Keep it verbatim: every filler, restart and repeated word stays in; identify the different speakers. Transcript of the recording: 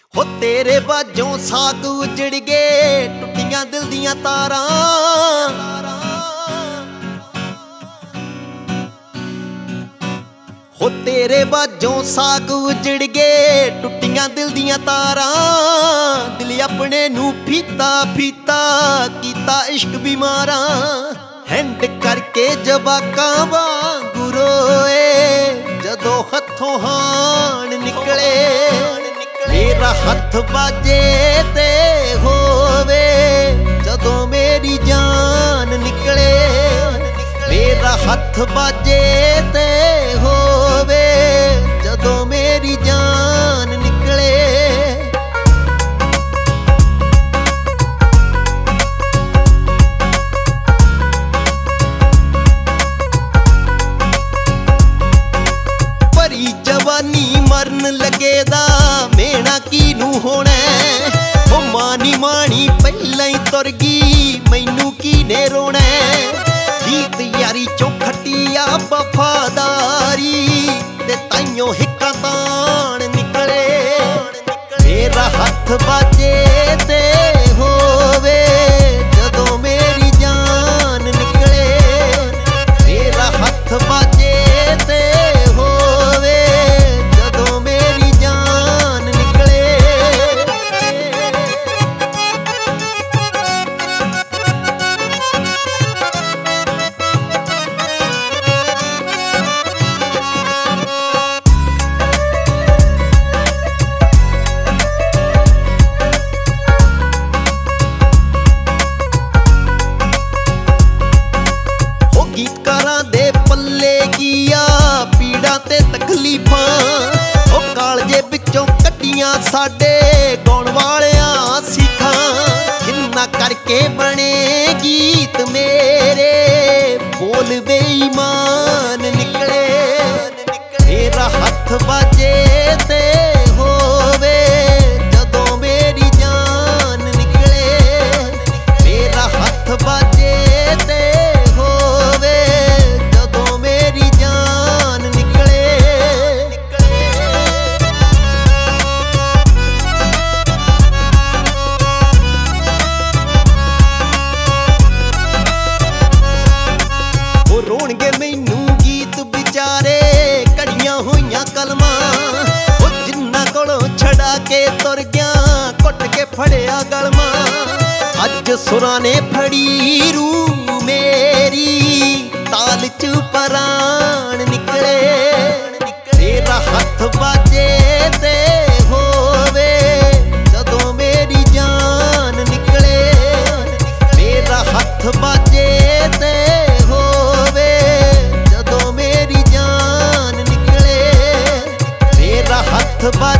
Speaker 1: ਹੋ ਤੇਰੇ ਬਾਝੋਂ ਸਾਗ ਉਜੜ ਗਏ, ਟੁੱਟੀਆਂ ਦਿਲ ਦੀਆਂ ਤਾਰਾਂ। ਹੋ ਤੇਰੇ ਬਾਝੋਂ ਸਾਗ ਉਜੜ ਗਏ, ਟੁੱਟੀਆਂ ਦਿਲ ਦੀਆਂ ਤਾਰਾਂ। ਦਿਲ ਆਪਣੇ ਨੂੰ ਫੀਤਾ ਫੀਤਾ ਕੀਤਾ ਇਸ਼ਕ ਬਿਮਾਰਾਂ। ਹੈਂਡ ਕਰਕੇ ਜਵਾਕਾਂ ਵਾਂਗੂ ਰੋਏ ਜਦੋਂ ਹੱਥੋਂ ਹਾਣ ਨਿਕਲੇ। ਮੇਰਾ ਹੱਥ ਬਾਜੇ ਤੇ ਹੋਵੇ ਜਦੋਂ ਮੇਰੀ ਜਾਨ ਨਿਕਲੇ। ਮੇਰਾ ਹੱਥ ਬਾਜੇ ਤੇ ਹੋਵੇ ਜਦੋਂ ਮੇਰੀ ਜਾਨ ਨਿਕਲੇ। ਭਰੀ ਜਵਾਨੀ ਮਰਨ ਲੱਗੇ ਦਾ ਮੇਣਾ ਕਿਨੂੰ ਹੋਣਾ। ਉਹ ਮਾਨੀ ਮਾਣੀ ਪਹਿਲਾਂ ਹੀ ਤੁਰ ਗਈ, ਮੈਨੂੰ ਕਿਨੇ ਰੋਣਾ। ਗੀਤ ਯਾਰੀ ਚੋਂ ਖੱਟੀ ਆ ਵਫਾਦਾਰੀ ਤੇ ਤਾਈਓ ਹਿੱਕਾਂ ਤਾਣ ਨਿਕਲੇ। ਮੇਰਾ ਹੱਥ ਬਾਜੇ ਤੇ ਹੋਵੇ ਜਦੋਂ ਮੇਰੀ ਜਾਨ ਨਿਕਲੇ। ਮੇਰਾ ਹੱਥ ਬਾਜੇ ਤੇ ਹੋਵੇ ਜਦੋਂ ਮੇਰੀ ਜਾਨ ਨਿਕਲੇ। ਗੀਤਕਾਰਾਂ ਦੇ ਪੱਲੇ ਕੀ ਆ ਪੀੜਾਂ ਤੇ ਤਕਲੀਫਾਂ। ਉਹ ਕਾਲਜੇ ਵਿੱਚੋਂ ਕੱਢੀਆਂ ਸਾਡੇ ਗਾਉਣ ਵਾਲਿਆਂ ਸਿੱਖਾਂ। ਕਿੰਨਾ ਕਰਕੇ ਬਣੇ ਗੀਤ ਮੇਰੇ ਬੋਲ ਬੇਈਮਾਨ ਨਿਕਲੇ। ਮੇਰਾ ਹੱਥ ਬਾਜੇ ਤੇ ਹੋਵੇ ਜਦੋਂ ਮੇਰੀ ਜਾਨ ਨਿਕਲੇ। ਮੇਰਾ ਹੱਥ ਬਾਜੇ ਤੇ ਰੋਣਗੇ ਮੈਨੂੰ ਗੀਤ ਵਿਚਾਰੇ ਘੜੀਆਂ ਹੋਈਆਂ ਕਲਮਾਂ। ਉਹ ਜਿੰਨਾ ਕੋਲੋਂ ਛੜਾ ਕੇ ਤੁਰ ਗਿਆ ਘੁੱਟ ਕੇ ਫੜਿਆ ਗਲਮਾਂ। ਅੱਜ ਸੁਰਾਂ ਨੇ ਫੜੀ ਰੂ ਮੇਰੀ ਤਾਲ ਚ ਪਰਾਣ ਨਿਕਲੇ। ਮੇਰਾ ਹੱਥ ਬਾਜੇ ਤੇ ਹੋਵੇ ਜਦੋਂ ਮੇਰੀ ਜਾਨ ਨਿਕਲੇ। ਮੇਰਾ ਹੱਥ ਬਾਜੇ ਤੇ ਜਦੋਂ ਮੇਰੀ ਜਾਨ ਨਿਕਲੇ। ਮੇਰਾ ਹੱਥ ਬਾਜੇ